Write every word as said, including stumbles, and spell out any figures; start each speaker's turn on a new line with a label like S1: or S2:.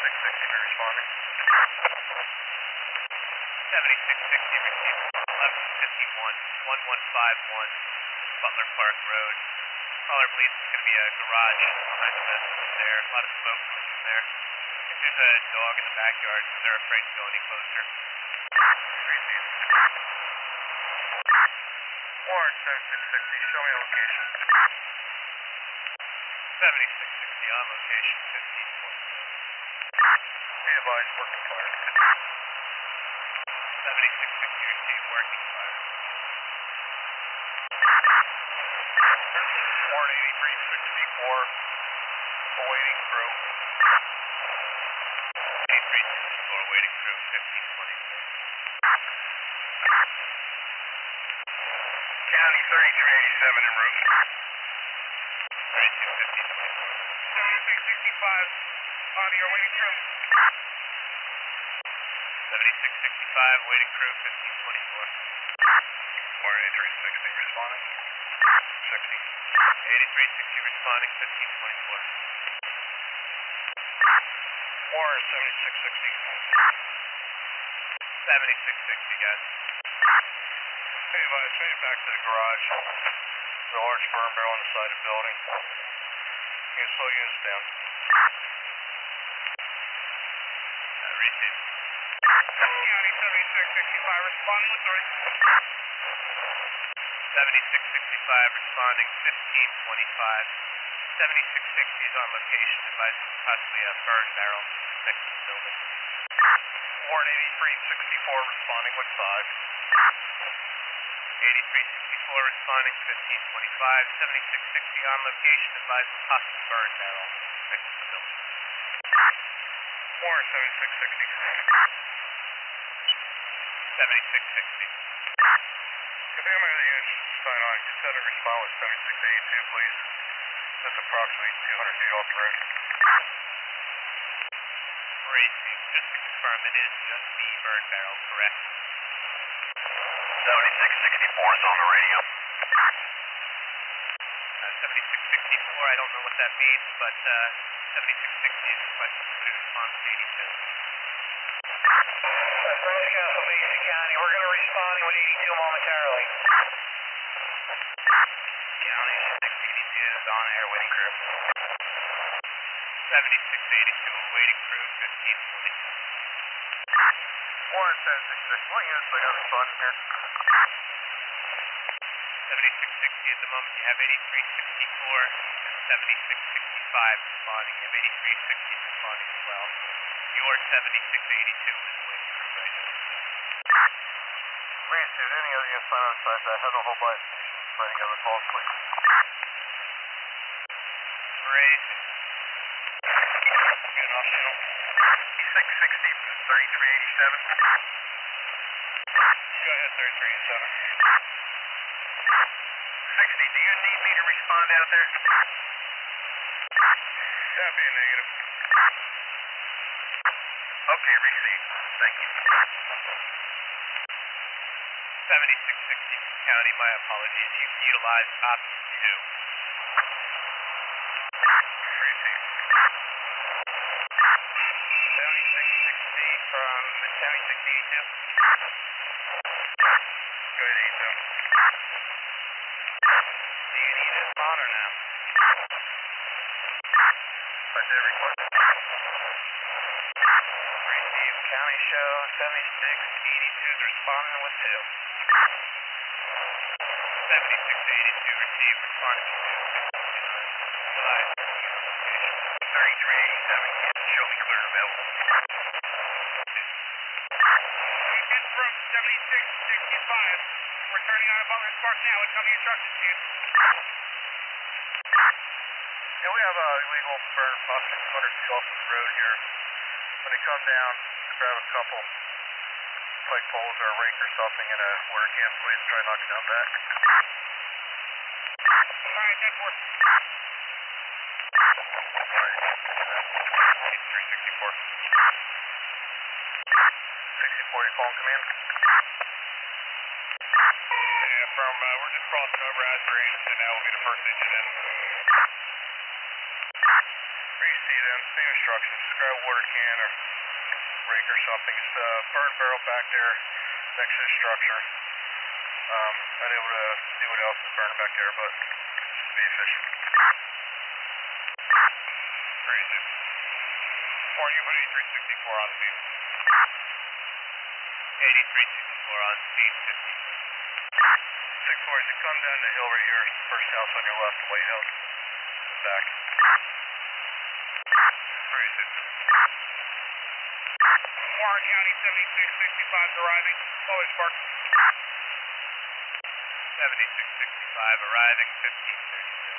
S1: seventy-six sixty be responding.
S2: seventy-six sixty received eleven fifty-one, one one five one, Butler Park Road. Caller believes it's going to be a garage behind the residence there. A lot of smoke coming from there. I think there's a dog in the backyard, so they're afraid to go any closer.
S1: Received. Warren seventy-six sixty, show me location.
S2: seventy-six sixty on location, fifteen twenty-four.
S1: Be advised, working fire.
S2: seventy-six sixty received, working fire.
S1: Warren eighty-three sixty-four, awaiting crew.
S2: eighty-three sixty-four, waiting crew, fifteen twenty-four.
S1: County thirty-three eighty-seven en route.
S2: thirty-two fifty, twenty-four.
S1: seventy-six sixty-five, on your waiting crew.
S2: seventy-six sixty-five, waiting crew, fifteen twenty-four.
S1: Warren eighty-three sixty, responding. sixty.
S2: eighty-three sixty responding, fifteen twenty-four.
S1: Warren seventy-six sixty.
S2: seventy-six sixty, guys.
S1: Hey, advise, made it back to the garage. There's a large burn barrel on the side of the building. You can slow units down.
S2: Uh, received.
S1: County seventy-six sixty-five, responding with three.
S2: seventy-six sixty-five responding, fifteen twenty-five. seventy-six sixty is on location, advising possibly a burn barrel next to the building.
S1: Warren eighty-three sixty-four, responding with five.
S2: eighty-three sixty-four responding, fifteen twenty-five. seventy-six sixty on location, advising possible burn barrel next to the building.
S1: Warren seventy-six sixty.
S2: seventy-six sixty.
S1: Confirm my other units sign on. Just had to respond with seventy-six eighty-two, please. That's approximately two hundred feet off the road.
S2: Received. Just to confirm, it is just the burn barrel, correct?
S1: seventy-six sixty-four is on the radio.
S2: Uh, seventy-six sixty-four, I don't know what that means, but uh, seventy-six sixty is requesting immediate response to eighty-two.
S1: Nebraska Castle, Mason County. We're going to respond with eighty-two momentarily. County six eighty-two is on air, waiting crew.
S2: seventy-six eighty-two, waiting crew, fifteen twenty-four.
S1: Warren seventy-six sixty. What units do I got responding here?
S2: seventy-six sixty at the moment, you have eighty-three sixty-four and seventy-six sixty-five responding. You have eighty-three sixty responding as well. Your seventy-six eighty-two is waiting crew right now.
S1: Received. Any other units sign on the side that has a whole by station for any other calls, please?
S2: Racing.
S1: Getting off channel. six sixty, thirty-three eighty-seven. Go ahead, thirty-three eighty-seven. sixty, do you need me to respond out there? That'd be a negative. Okay, received. Thank you.
S2: seventy-six sixty County, my apologies. You've utilized option two.
S1: Received. seventy-six sixty from seventy-six eighty-two. Go ahead, eighty-two. Do you need a spot or no? Press it request. Received. County show seventy-six eighty-two is responding with two.
S2: seventy-six eighty-two received, responding to two. July, location.
S1: thirty-three eighty-seven, show me clear and available. Agent from seventy-six sixty-five, we're turning on Butler's Park now. Incoming instructions, Chief. Yeah, we have a illegal burn approximately two hundred feet off of the road here. When they come down, grab a couple pike poles or a rake or something in a water can, please, and try to knock it down back. Alright, ten four. Alright, three sixty-four. sixty-four, you calling command? Yeah, from, uh, we're just crossing over Asbury Anderson now. We'll be the first engine in. where you see them, same instructions, just grab a water can or rake or something. It's a burn barrel back there next to the structure. Um, not able to see what else is burning back there, but just to be efficient.
S2: Crazy. Morning, you put eighty-three sixty-four on scene. eighty-three sixty-four on scene, fifty.
S1: six four, as you come down the hill right here, first house on your left, White House, in the back.
S2: Three six. Warren County seventy-six sixty-five is arriving. Always park. seventy-six sixty-five arriving, fifteen thirty-six.